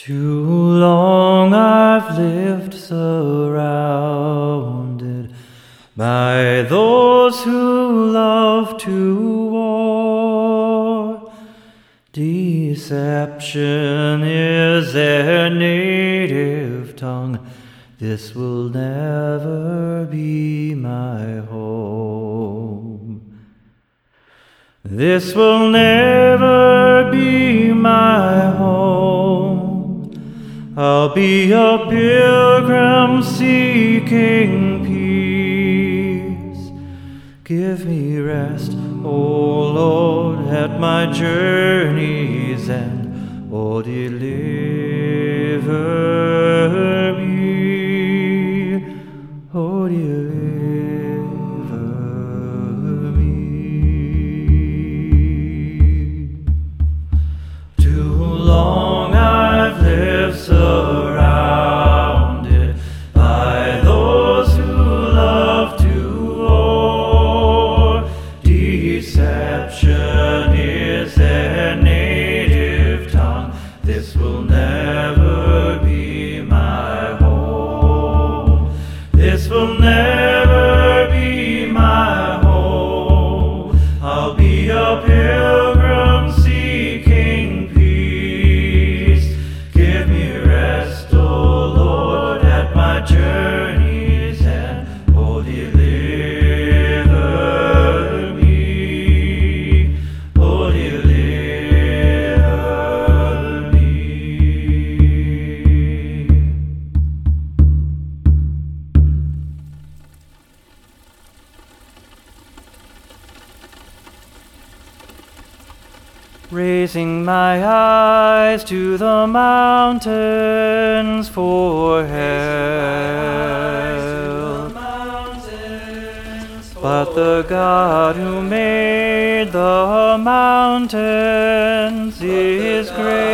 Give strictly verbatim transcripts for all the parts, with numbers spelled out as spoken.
Too long I've lived surrounded by those who love to war. Deception is their native tongue. This will never be my home. This will never be my home. I'll be a pilgrim seeking peace. Give me rest, O Lord, at my journey's end. Oh, deliver me. Oh, deliver me. Too long I've lived surrounded by those who love to war. Deception is their native tongue. This will never be my home. This will never be my home. I'll be a pilgrim seeking peace. Give me rest, O Lord, at my journey's end. Oh, deliver me. Oh, deliver me. Raising my eyes to the mountains for help, but the God who made the mountains is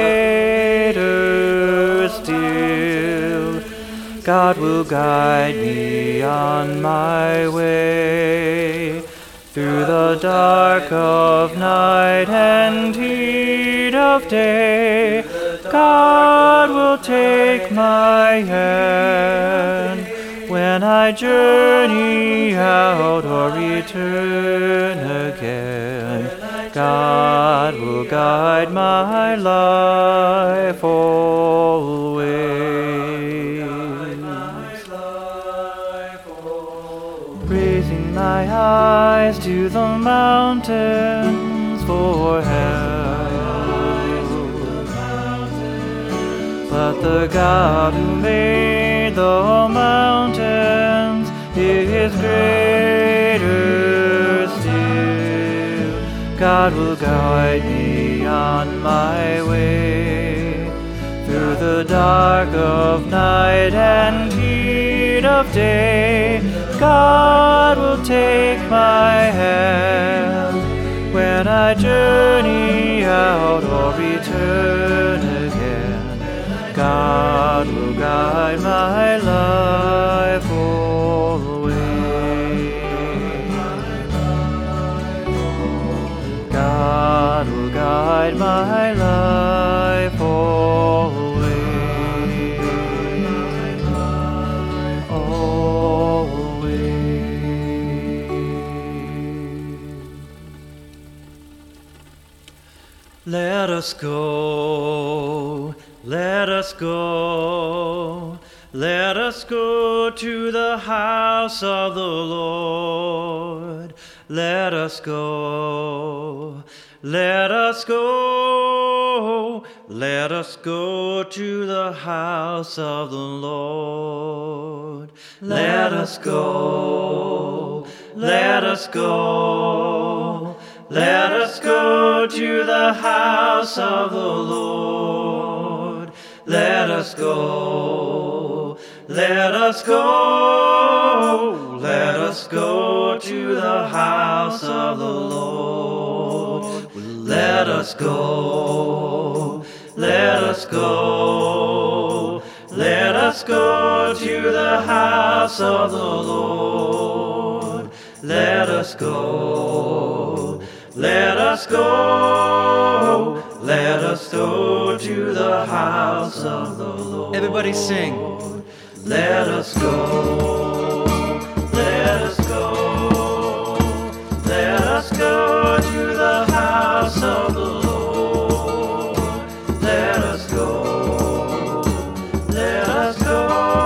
greater still. God will guide me on my way through the dark of night and heat of day. God will take my hand when I journey out or return again. God will guide my life always. Raising my eyes to the mountains for help, but the God who made the mountains is greater still. God will guide me on my way through the dark of night and heat of day. God will take my hand when I journey out or return again. God will guide my life always. God will guide my life always. Let us go, let us go, let us go to the house of the Lord. Let us go, let us go, let us go to the house of the Lord. Let us go, let us go, let us go to the house of the Lord. Let us go, let us go, let us go to the house of the Lord. Let us go, let us go, let us go to the house of the Lord. Let us go, let us go, let us go to the house of the Lord. Everybody sing. Let us go, let us go, let us go to the house of the Lord. Let us go, let us go,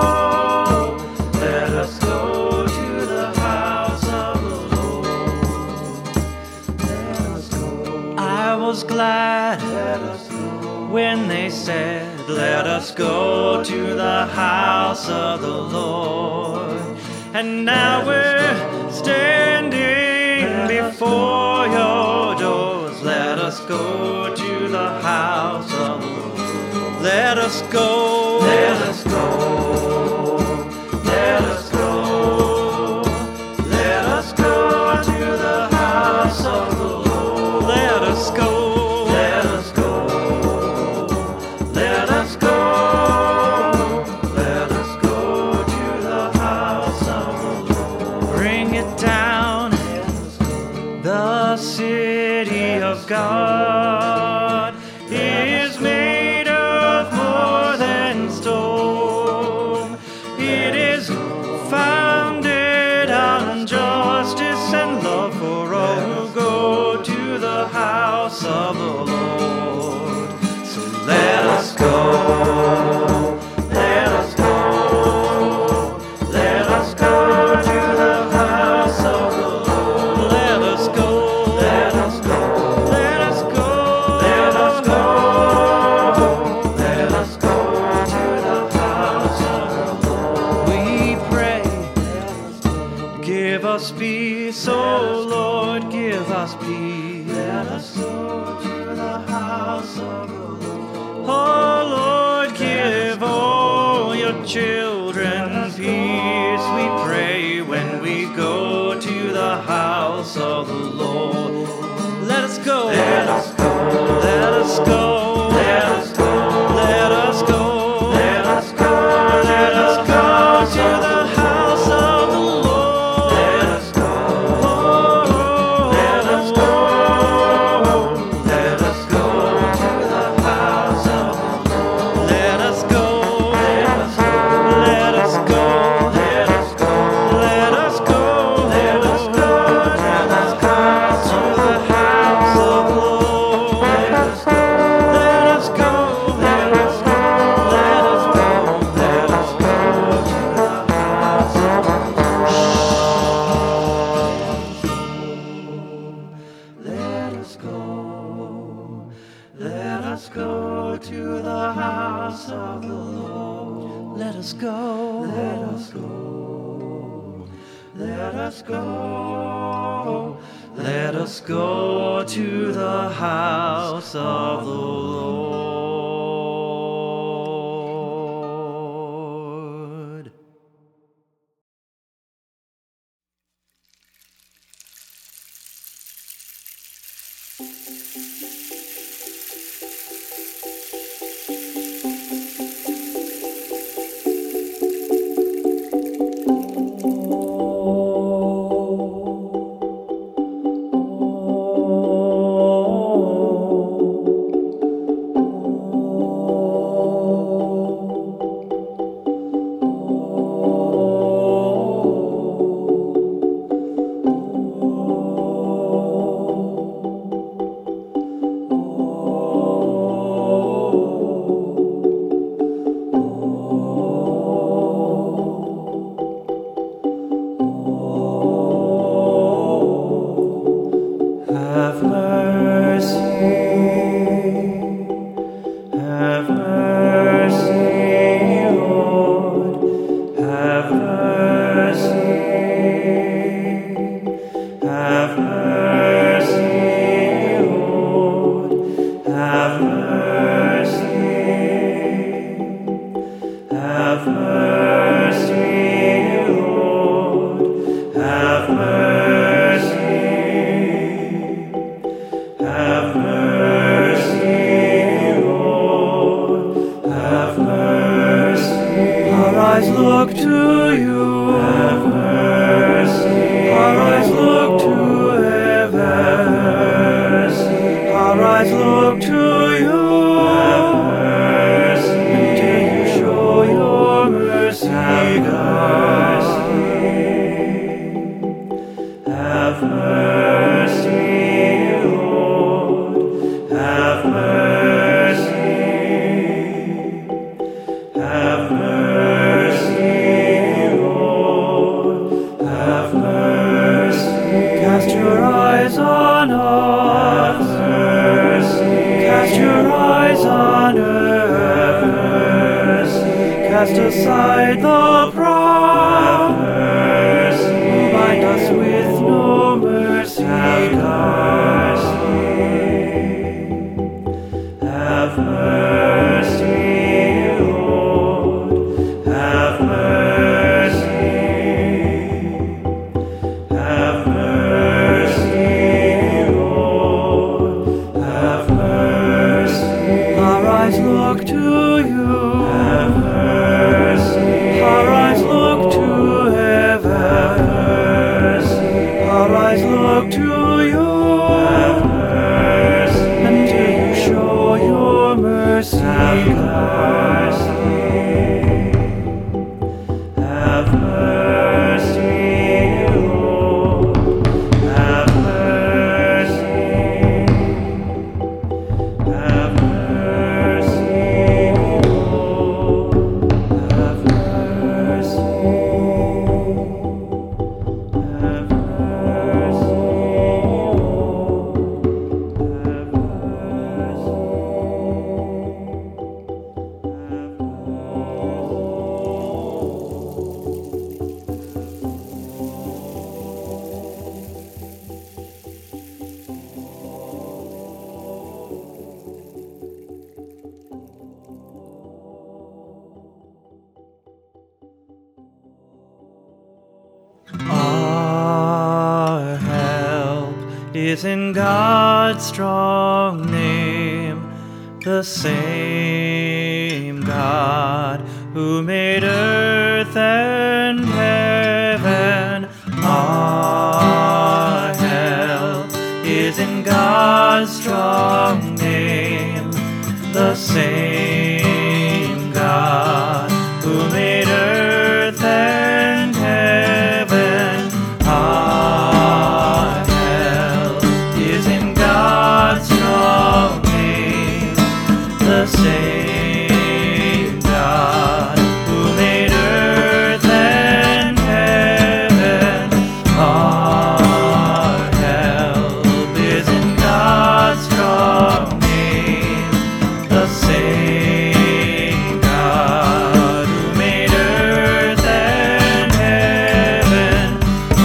let us go to the house of the Lord. Let us go. I was glad, let us go, when they said, let us go to the house of the Lord. And now we're standing before your doors. Let us go to the house of the Lord. Let us go, let us go, let us go, let us go to the house of the Lord. Let us go. God is made of more than stone. It is founded on justice and love for all who go to the house of the Lord. So let us go, let us go, let us go to the house of the Lord. Let us go, let us go. Give us peace, oh Lord, give us peace. Let us go to the house of the Lord. Oh Lord, give all your children peace, we pray, when we go to the house of the Lord. Let us go, let us go, let us go, let us go, let us go, let us go, let us go to the house of the Lord. Let us go to the house of the Lord. Let us go, let us go, let us go, let us go to the house of the Lord. Have mercy, have mercy, Lord, have mercy, have mercy, Lord, have mercy, have mercy, Lord, have mercy. Have mercy, Lord, have mercy. Our eyes look to you, have mercy. Our eyes look to heaven, have mercy. Our eyes look to you. mercy, Lord, have mercy. Have mercy, Lord, have mercy. Cast your eyes on us. Have mercy. Cast your eyes on earth. Have mercy. Cast aside the proud. Have mercy. Who bind us with no mercy. Have mercy. Have mercy. Have mercy, have mercy, Lord, have mercy. Our eyes look to you, have mercy. Our eyes look to heaven, have mercy. Our eyes look to you, have mercy. Until you show your mercy, have mercy. Have mercy, Lord, have mercy. Have mercy, Lord, have mercy. Have mercy, Our help is in God's strong name, the same God who made earth and heaven. Our help is in God's strong name, the same God who made earth and heaven. Our help is in God's strong name, the same God who made earth and heaven. Our help is in God's strong name, the same God who made earth and heaven.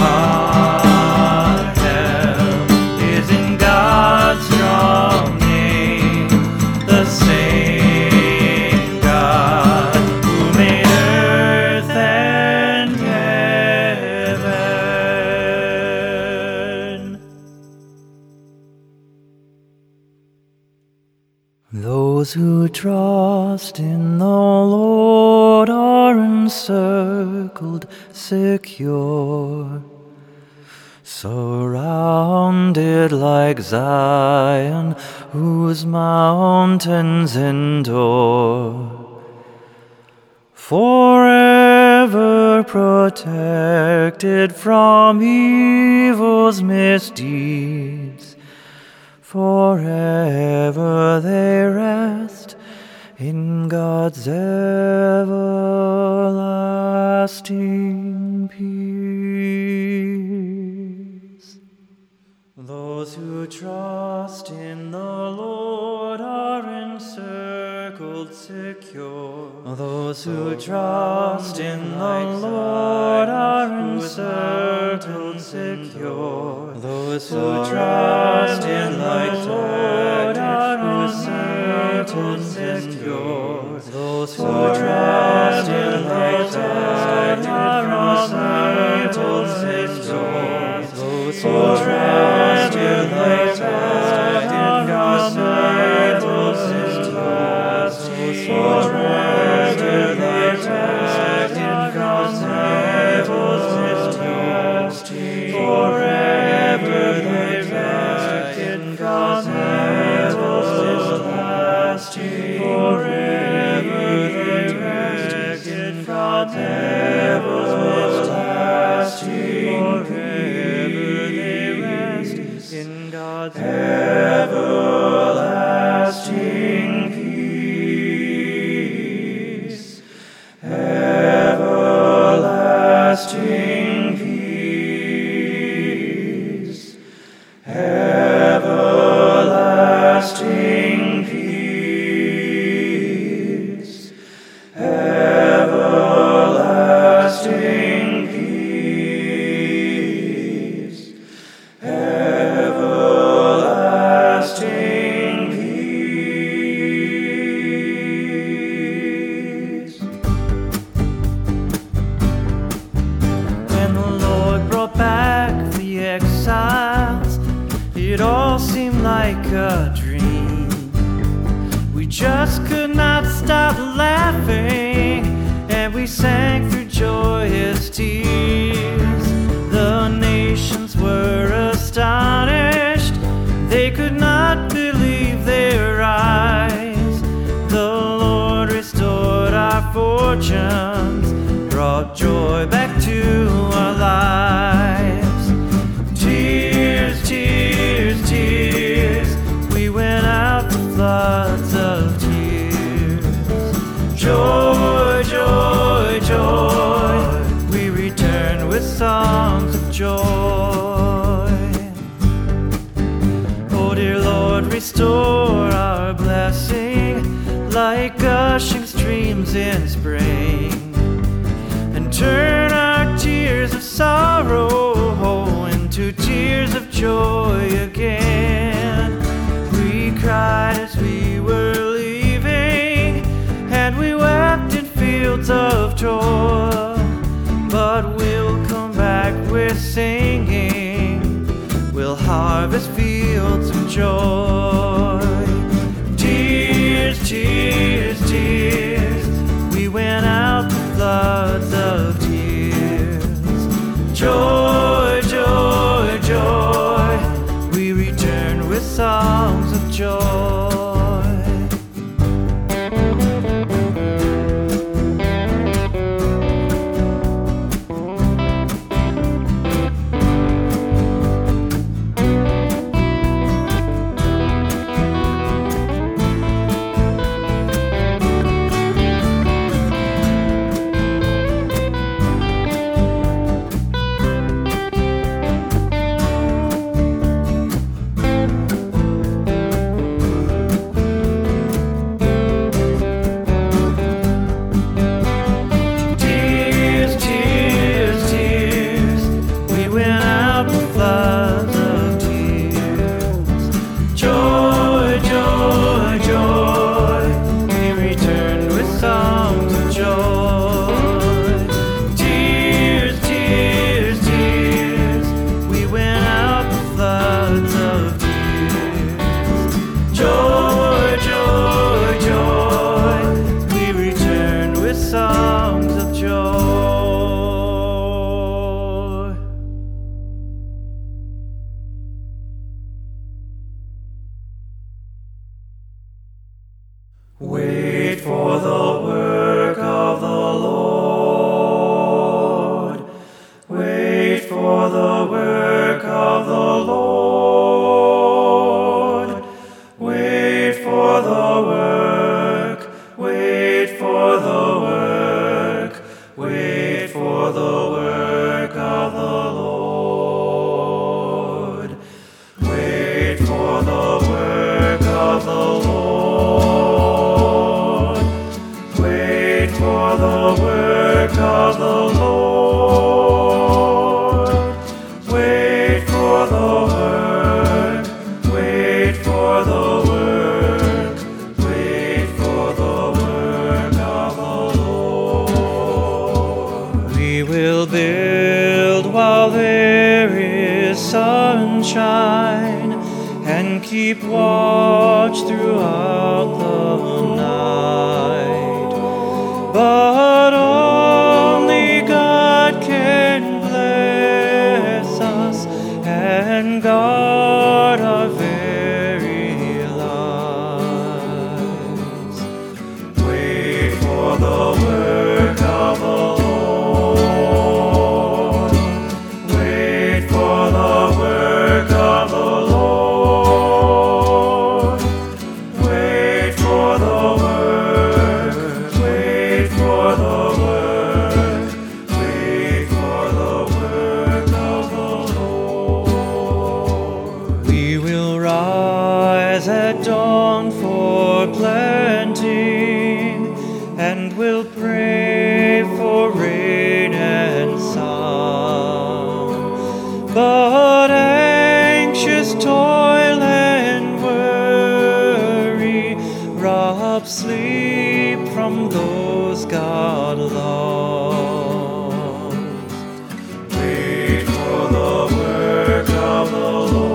Our help is in God's strong name, the same God who made earth and heaven. Those who trust in the Lord are encircled, secure, surrounded like Zion, whose mountains endure. Forever protected from evil's misdeeds, forever they rest in God's everlasting peace. Those who trust in the Lord are encircled, secure. Those who trust in the Lord are encircled, secure. Those who trust in the Lord are encircled, secure. Those who trust in the Lord are encircled, secure. Those who trust in the Lord are encircled, secure. Forever they rest in God's everlasting. Forever they rest in God's everlasting. Forever they rest in God's everlasting. Forever they misfortunes brought joy back to our lives. Tears, tears, tears, we went out the floods of tears. Joy, joy, joy, we return with songs of joy. Oh dear Lord, restore our blessing like gushing streams in spring, and turn our tears of sorrow into tears of joy again. We cried as we were leaving, and we wept in fields of toil, but we'll come back with singing, we'll harvest fields of joy. Tears, tears, tears, we went out the floods of tears. Joy, joy, joy, we return with songs of joy. Wait for the work of the Lord. Wait for the work of the Lord. Wait for the work. Wait for the work. Wait for the work of the Lord. Wait for the work of the Lord. For the work of the Lord. Wait for the work. Wait for the work. Wait for the work of the Lord. We will build while there is sunshine, and keep watch throughout the night. But only God can bless us and guard our very lives. Wait for the work of the Lord. Wait for the work of the Lord. Wait for the work. For the work, wait for the work of the Lord. We will rise at dawn for planting, and will pray for rain and sun. But anxious toil and worry rob sleep from those God loves. Wait for the work of the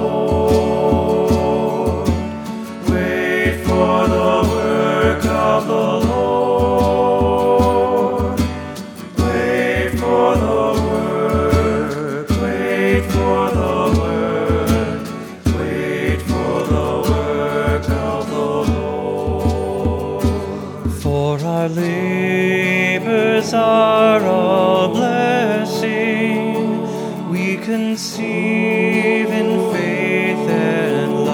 Lord. Wait for the work of the Lord. Wait for the work. Wait for the work. Wait for the work of the Lord. For our Our labors are a blessing. We conceive in faith and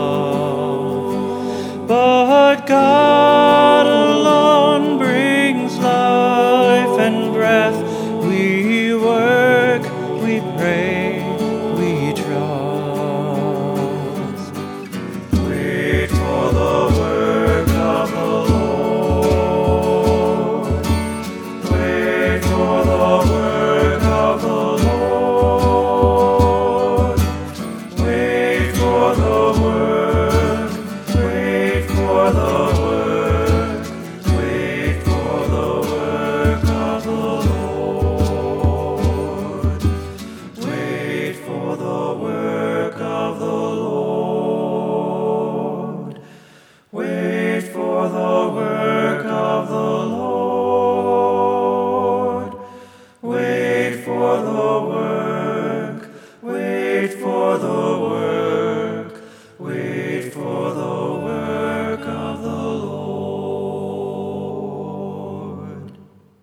love. But God alone brings life and breath. We work, we pray, we trust. Wait for the work of the Lord. Wait for the work of the Lord. Wait for the work. Wait for the work. Wait for the work of the Lord. Wait for the work of the Lord. Wait for the work of the Lord. Wait for the work. Wait for the work. Wait for the work of the Lord.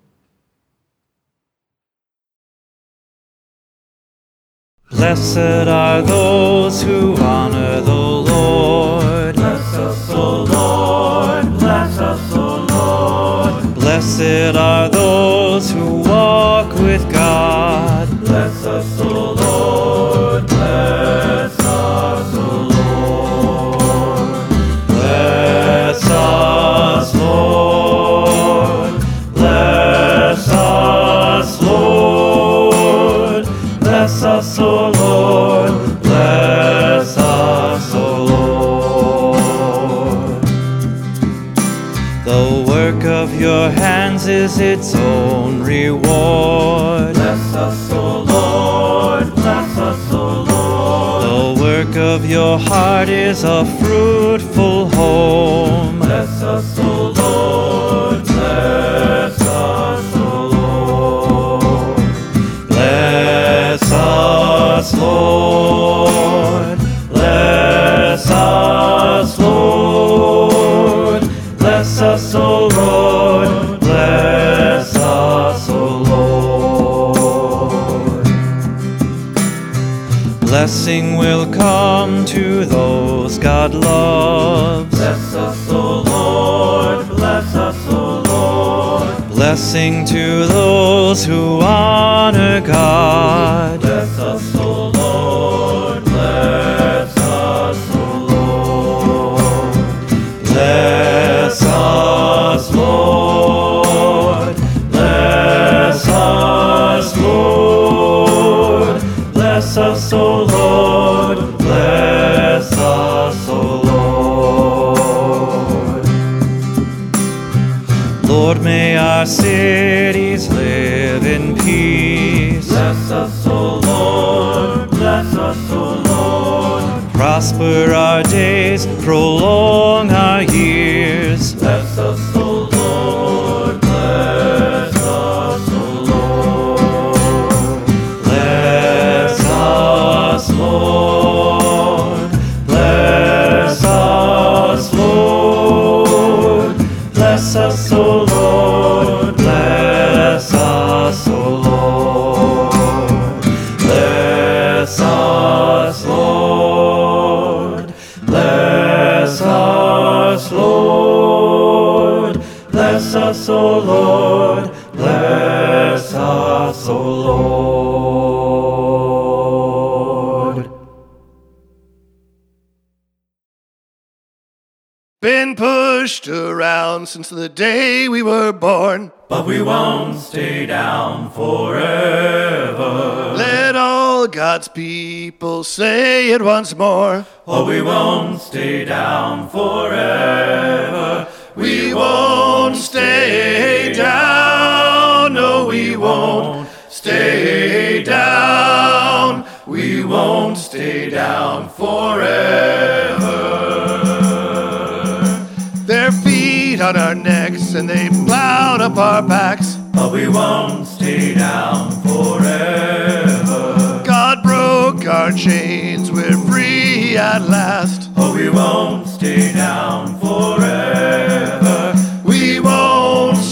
Blessed are those who honor the Lord. Bless us, O Lord. Bless us, O Lord. Blessed are those who walk with God. Bless us, O Lord. Bless us, O Lord. Bless us, Lord. Bless us, Lord. Bless us, O Lord. Bless us, O Lord. The work of your hands is its own reward. Bless us, O Lord. Bless us, O Lord. The work of your heart is a fruitful home. Bless us, O Lord. Bless us, O Lord. Bless us, Lord. Bless us, Lord. Bless us, O Lord. Bless us, O Lord. Blessing will come to those God loves. Bless us, O Lord. Bless us, O Lord. Blessing to those who honor God. Bless us, O Lord. Bless us, O Lord. Bless us, Lord. Bless us, Lord. Bless us, O Lord. Bless us, O Lord. Lord, may our cities live in peace. Bless us, O Lord. Bless us, O Lord. Prosper our days, prolong our years. Bless us, O Lord. Bless us, O Lord. Bless us, Lord. Bless us, Lord. Bless us, O Lord. Bless us, O Lord. Bless us, Lord. Bless us, Lord. Bless us, O Lord. Bless us, O Lord. Been pushed around since the day we were born, But we won't stay down forever. let all God's people say it once more. Oh, we won't stay down forever. We won't stay down, no we won't stay down. We won't stay down forever. Their feet on our necks and they plowed up our backs. But we won't stay down forever. God broke our chains, we're free at last. Oh, we won't stay down forever. We won't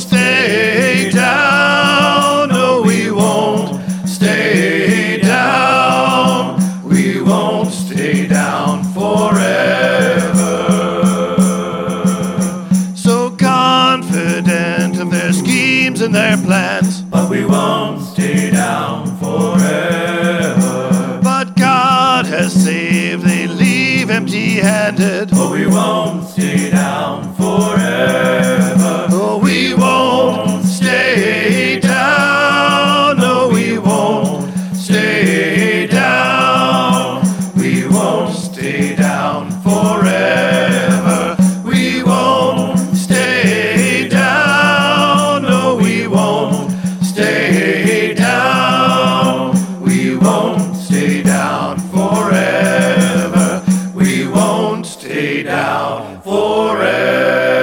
in their plans. But we won't stay down forever. But God has saved, they leave empty-handed. Oh, we won't stay down forever. Oh, we won't stay down. No, we won't stay down. We won't stay down forever. We won't stay down. No, we won't stay down. We won't stay down forever. We won't stay down forever.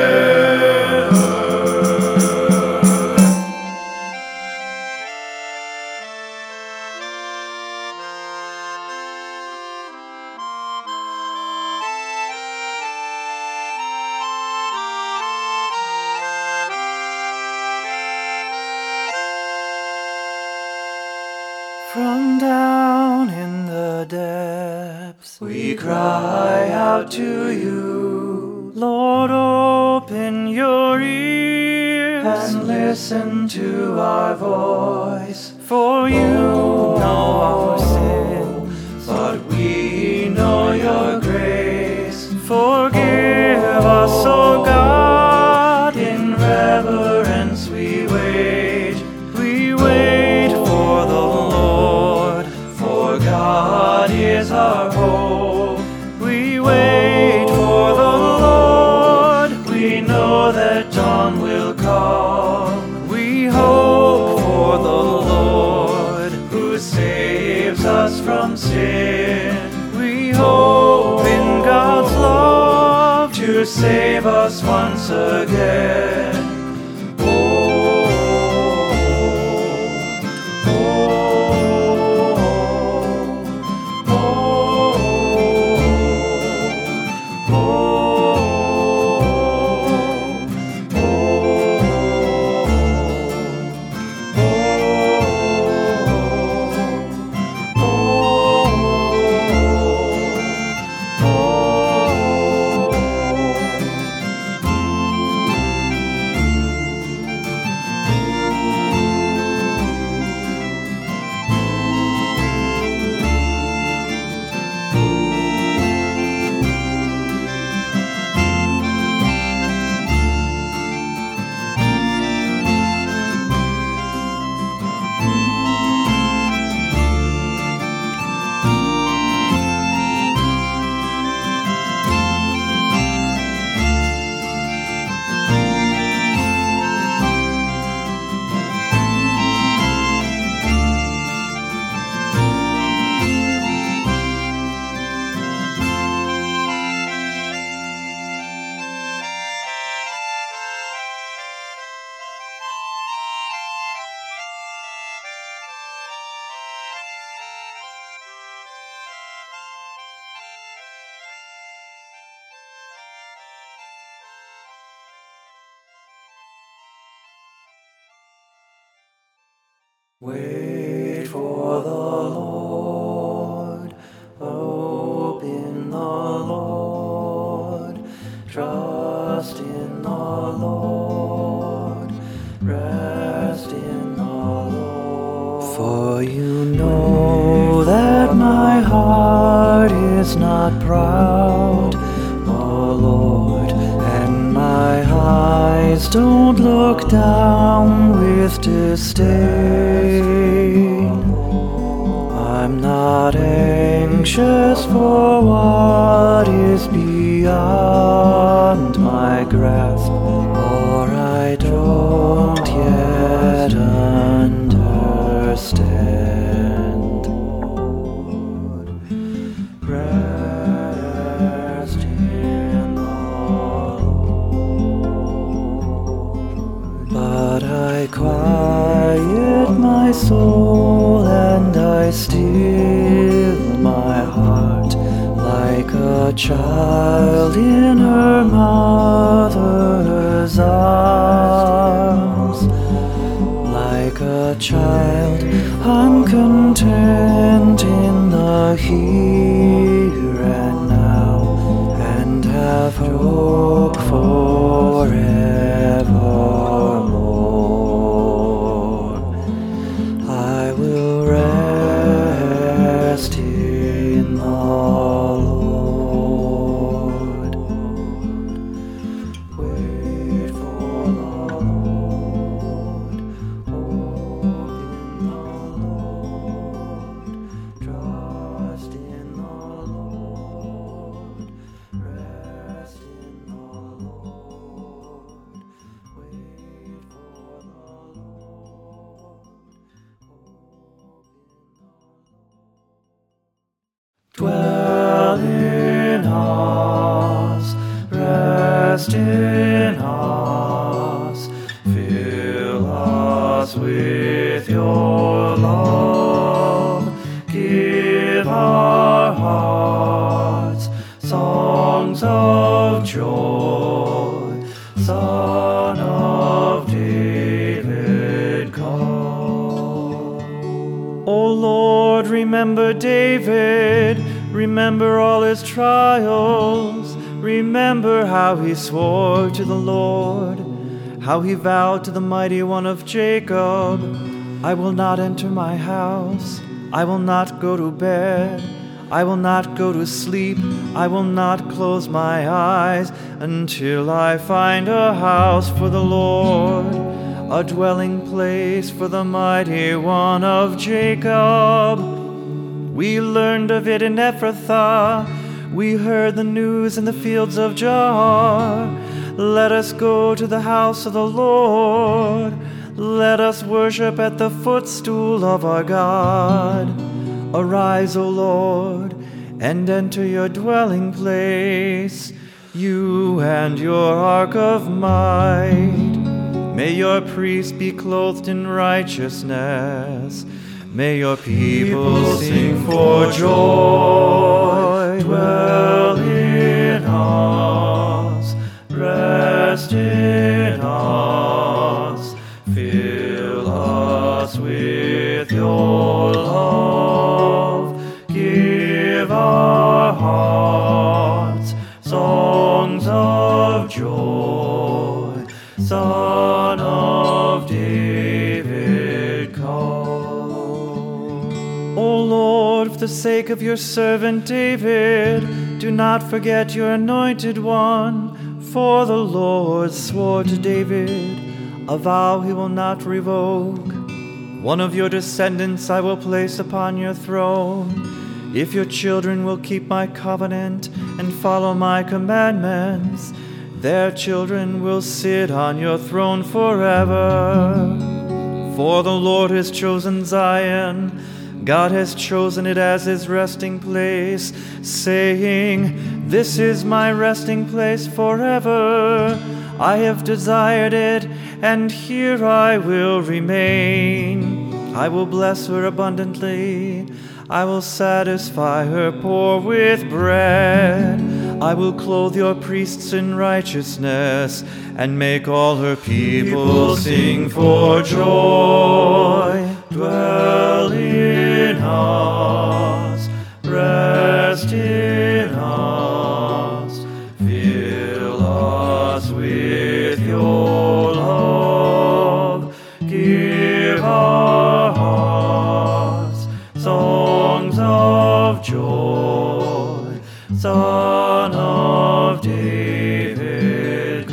From down in the depths, we cry out to you. Lord, open your ears and listen to our voice. For you know our sin, but we know your grace. Forgive us, O God, in reverence we wait. We wait for the Lord, for God is our hope. We wait for the Lord, we know that dawn will come. We hope for the Lord, who saves us from sin. We hope in God's love to save us once again. Wait for the Lord, hope in the Lord, trust in the Lord, rest in the Lord. For you know that my heart is not proud, O Lord, and my eyes don't look down with disdain. I'm not anxious for what is beyond my grasp, or I don't yet understand. Rest in the Lord. But I quiet my soul and I still my heart like a child in her mother's arms. Like a child, I'm content in the here and now, and have hope forevermore. rest in us. Fill us with your love. Give our hearts songs of joy. Son of David, come. O Lord, remember David. Remember all his trials. Remember how he swore to the Lord, how he vowed to the mighty one of Jacob, I will not enter my house, I will not go to bed, I will not go to sleep, I will not close my eyes until I find a house for the Lord, a dwelling place for the mighty one of Jacob. We learned of it in Ephrathah, we heard the news in the fields of Jaar. Let us go to the house of the Lord. Let us worship at the footstool of our God. Arise, O Lord, and enter your dwelling place, you and your ark of might. May your priests be clothed in righteousness. May your people sing for joy. Dwell in us, rest in us, fill us with your love. Give our hearts songs of joy. Son of David, come. O Lord, for the sake of your servant David, do not forget your anointed one. For the Lord swore to David a vow he will not revoke. One of your descendants I will place upon your throne. If your children will keep my covenant and follow my commandments, their children will sit on your throne forever. For the Lord has chosen Zion, God has chosen it as his resting place, saying, this is my resting place forever. I have desired it, and here I will remain. I will bless her abundantly. I will satisfy her poor with bread. I will clothe your priests in righteousness, and make all her people sing for joy. Dwell in us, rest in us, fill us with your love. Give our hearts songs of joy. Son of David,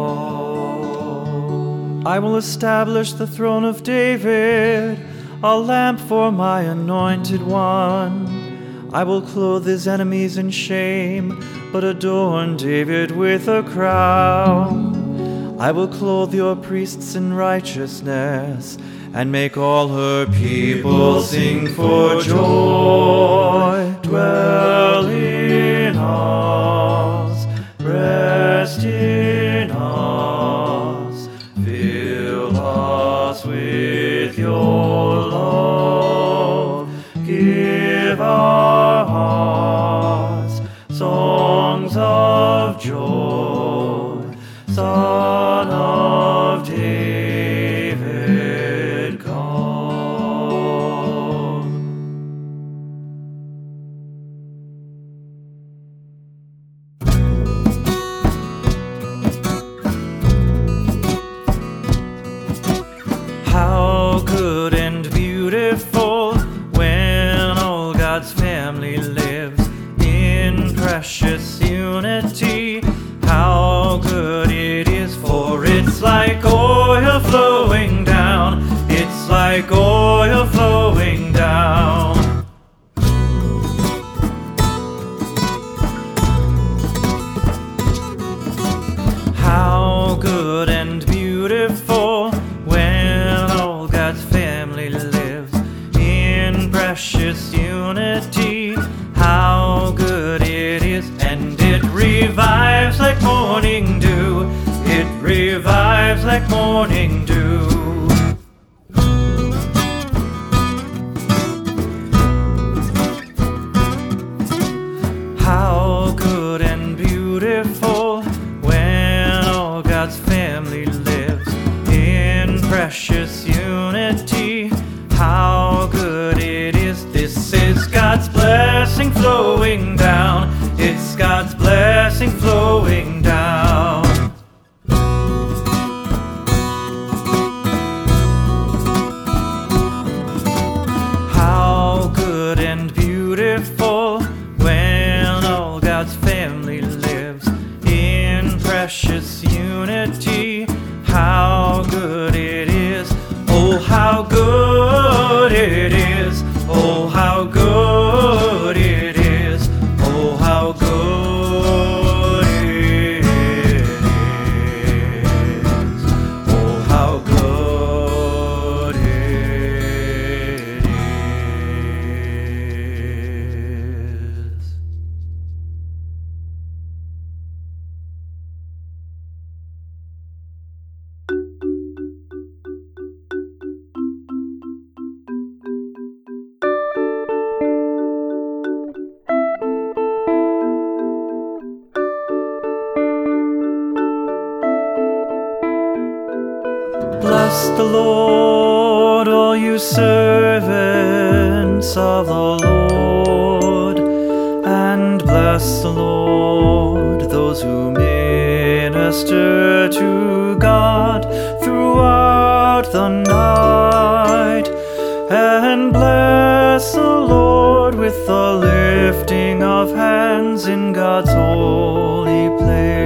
come. I will establish the throne of David, a lamp for my anointed one. I will clothe his enemies in shame, but adorn David with a crown. I will clothe your priests in righteousness, and make all her people sing for joy. Dwell in us, rest in us, fill us with your love. Give our hearts songs of joy. Son of David, come. How good and beautiful when all God's family lives in precious unity. How good it is, for it's like oil flowing down. It's like oil flowing down. How good and beautiful when all God's family lives in precious unity. How good it is, and it revives like morning dew. like morning dew. How good and beautiful when all God's family lives in precious unity. How good it is. This is God's blessing flowing down. It's God's blessing flowing down. How good and beautiful when all God's family lives in precious unity. How good it is. Oh, how good it is. Oh, how good it is. Oh, how good it is. Oh, how good it is. Bless the Lord, all you servants of the Lord, and bless the Lord, those who minister to God throughout the night, and bless the Lord with the lifting of hands in God's holy place.